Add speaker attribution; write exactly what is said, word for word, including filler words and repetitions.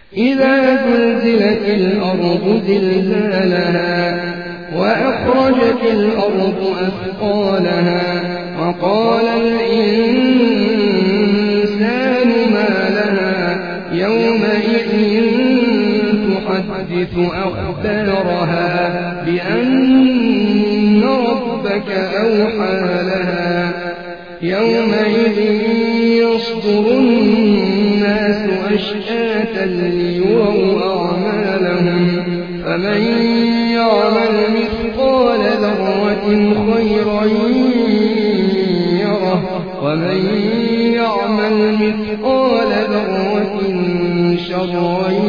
Speaker 1: إذا زلزلت الأرض زلزالها وأخرجت الأرض أثقالها وقال الإنسان ما لها يومئذ تحدث أخبارها بأن ربك أوحى لها يومئذ يصدر الناس أشتاتا ليروا أعمالهم فمن يعمل مثقال ذرة خيرا يره ومن يعمل مثقال ذرة شرا